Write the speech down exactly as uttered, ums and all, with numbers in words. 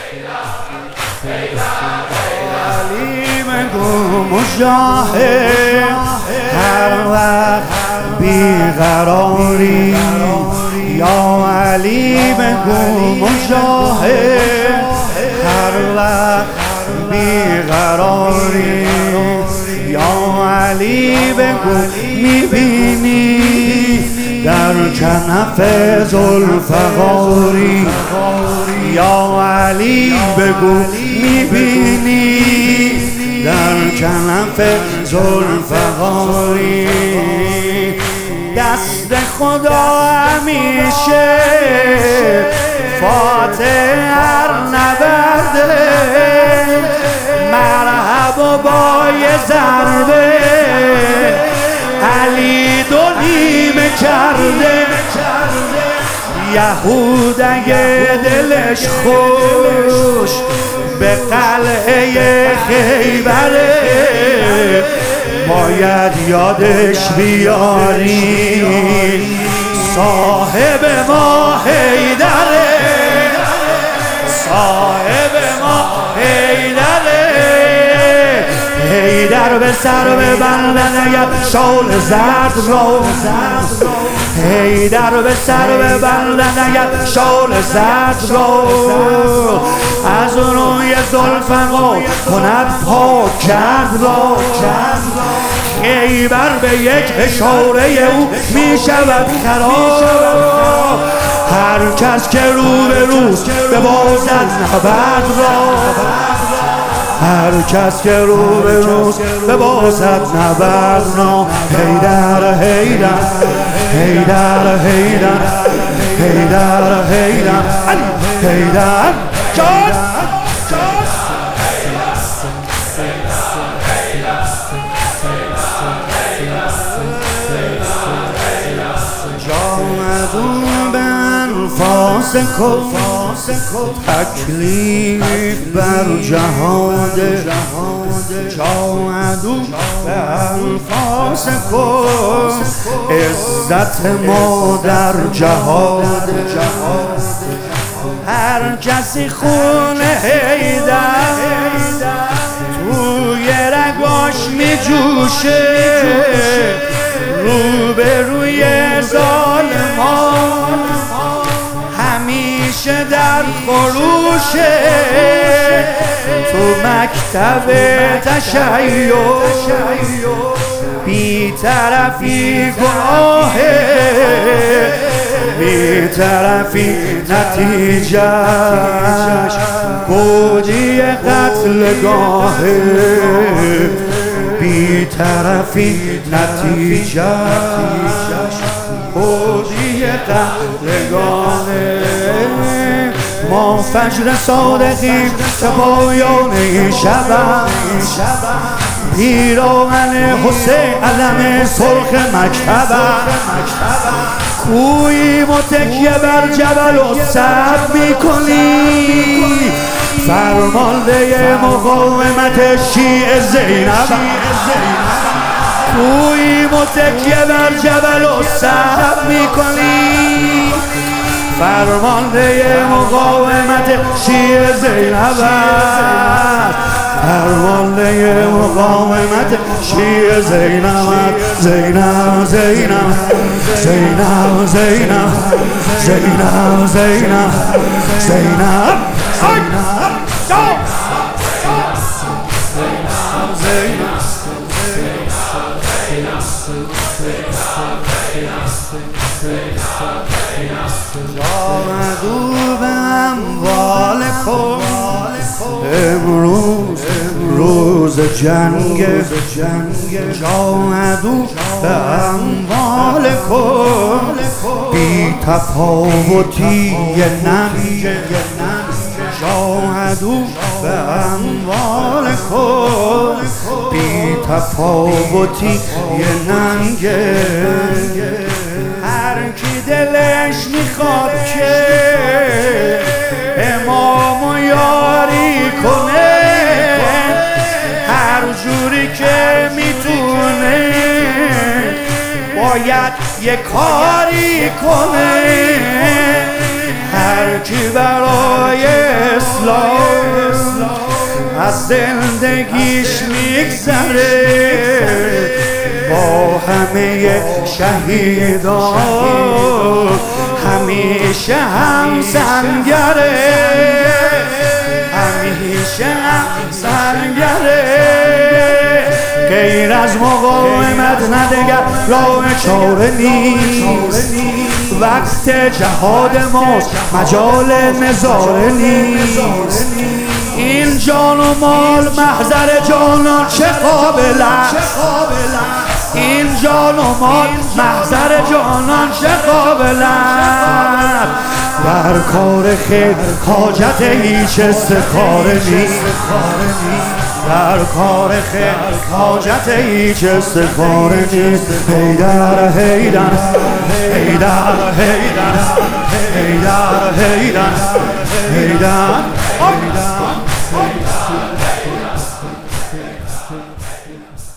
علی بگو مجاهد هر وقت بیقراری، یا علی بگو مجاهد هر وقت بیقراری، یا علی بگو میبینی در کنف ذوالفقاری، یا علی بگو میبینی در کنف ذوالفقاری. دست خدا همیشه فاتح هر نبرده، مرحبا با یه ضربه علی دو نیمه کرده. یهود اگه دلش خوش به قلعه خیبره، باید یادش بیاری صاحب ما حیدره، صاحب ما حیدره. حیدر به سر ببندن یک شال زرد رو، حیدر به سر ببندن یک شال زرد رو، از روی زلفقا کند پاک کرد را. خیبر به یک اشاره او می شود خراب، هر کس که رو به روز ببازد نبرد را، هر کس که رو به روز ببازد نبرد را. حیدر حیدر حیدر حیدر حیدر حیدر حیدر جان جامدون به انفاس کن، تکلیف بر جهاد، جامدون به انفاس کن، عزت ما در جهاد. هر کسی خون حیدر توی رگاش می جوشه، رو به روی ظالمان همیشه در خروشه. تو مکتب تشیع بی طرفی گناهه، بی طرفی نتیجهش گودی قتلگاهه، بی طرفی نتیجهش گودی قتلگاهه. ما فجر صادقیم که پایان این شبم، پیراهن حسین علم سرخ مکتبم، کویی متکیه بر جبل و صبر میکنی، فرمانده مقاومت شیعه زینب. کویی متکیه بر جبل و صبر میکنی، فرمانده مقاومت شیعه زینب، فرمانده مقاومت شیعه زینب. زینب زینب زینب زینب زینب زینب زینب جامدو به اموال کن، امروز روز جنگ، جامدو به اموال کن، بی تفاوتی ننگ، جامدو به اموال کن، بی تفاوتی ننگ. هر کی دلش میخواد که امامو یاری کنه، هر جوری که میتونه باید یه کاری کنه. هر کی برای اسلام از زندگیش میگذره با همه شهیدان همیشه هم سنگره همیشه هم سنگره غیر از مقاومت ندگر راه چاره نیست وقت جهاد ماست مجال نظاره نیست این جان و مال محضر جانان چه قابل است این جان و مال محضر جانان چه قابل است در کار خیر حاجت هیچ استخاره نیست در کار خیر حاجت هیچ استخاره نیست حیدر حیدر حیدر حیدر حیدر حیدر حیدر